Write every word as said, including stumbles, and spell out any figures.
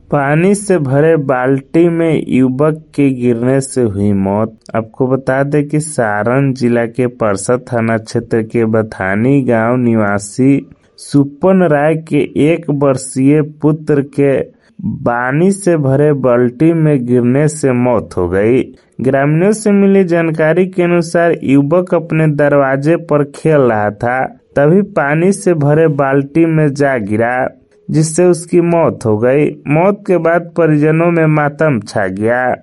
पानी से भरे बाल्टी में युवक के गिरने से हुई मौत। आपको बता दें कि सारण जिला के परसा थाना क्षेत्र के बथानी गांव निवासी सुपन राय के एक वर्षीय पुत्र के पानी से भरे बाल्टी में गिरने से मौत हो गई। ग्रामीणों से मिली जानकारी के अनुसार युवक अपने दरवाजे पर खेल रहा था, तभी पानी से भरे बाल्टी में जा गिरा, जिससे उसकी मौत हो गई। मौत के बाद परिजनों में मातम छा गया।